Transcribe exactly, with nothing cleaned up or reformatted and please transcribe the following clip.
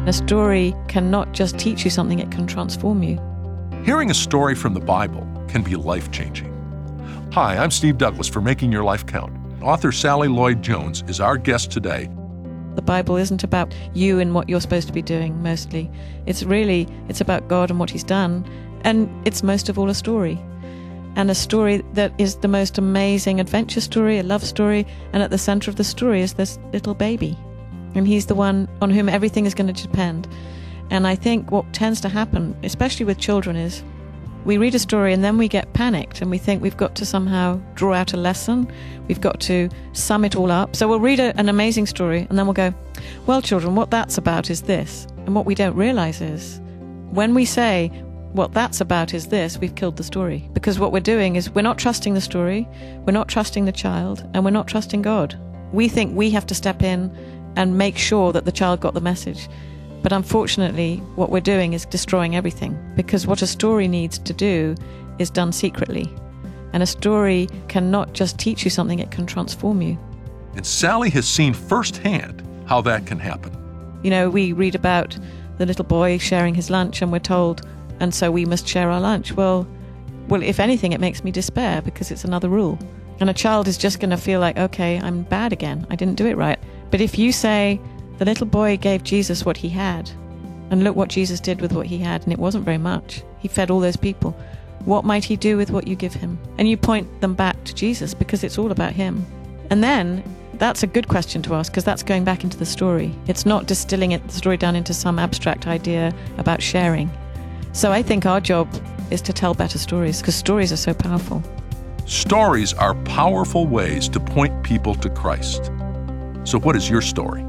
A story cannot just teach you something, it can transform you. Hearing a story from the Bible can be life-changing. Hi, I'm Steve Douglas for Making Your Life Count. Author Sally Lloyd-Jones is our guest today. The Bible isn't about you and what you're supposed to be doing, mostly. It's really, it's about God and what He's done. And it's most of all a story. And a story that is the most amazing adventure story, a love story, and at the center of the story is this little baby. And he's the one on whom everything is going to depend. And I think what tends to happen, especially with children, is we read a story and then we get panicked and we think we've got to somehow draw out a lesson. We've got to sum it all up. So we'll read a, an amazing story and then we'll go, well, children, what that's about is this. And what we don't realize is when we say, what that's about is this, we've killed the story. Because what we're doing is we're not trusting the story, we're not trusting the child, and we're not trusting God. We think we have to step in and make sure that the child got the message. But unfortunately, what we're doing is destroying everything. Because what a story needs to do is done secretly. And a story cannot just teach you something, it can transform you. And Sally has seen firsthand how that can happen. You know, we read about the little boy sharing his lunch and we're told, and so we must share our lunch. Well, well, if anything, it makes me despair because it's another rule. And a child is just going to feel like, okay, I'm bad again. I didn't do it right. But if you say, the little boy gave Jesus what he had, and look what Jesus did with what he had, and it wasn't very much. He fed all those people. What might he do with what you give him? And you point them back to Jesus because it's all about him. And then that's a good question to ask because that's going back into the story. It's not distilling it, the story down into some abstract idea about sharing. So I think our job is to tell better stories because stories are so powerful. Stories are powerful ways to point people to Christ. So what is your story?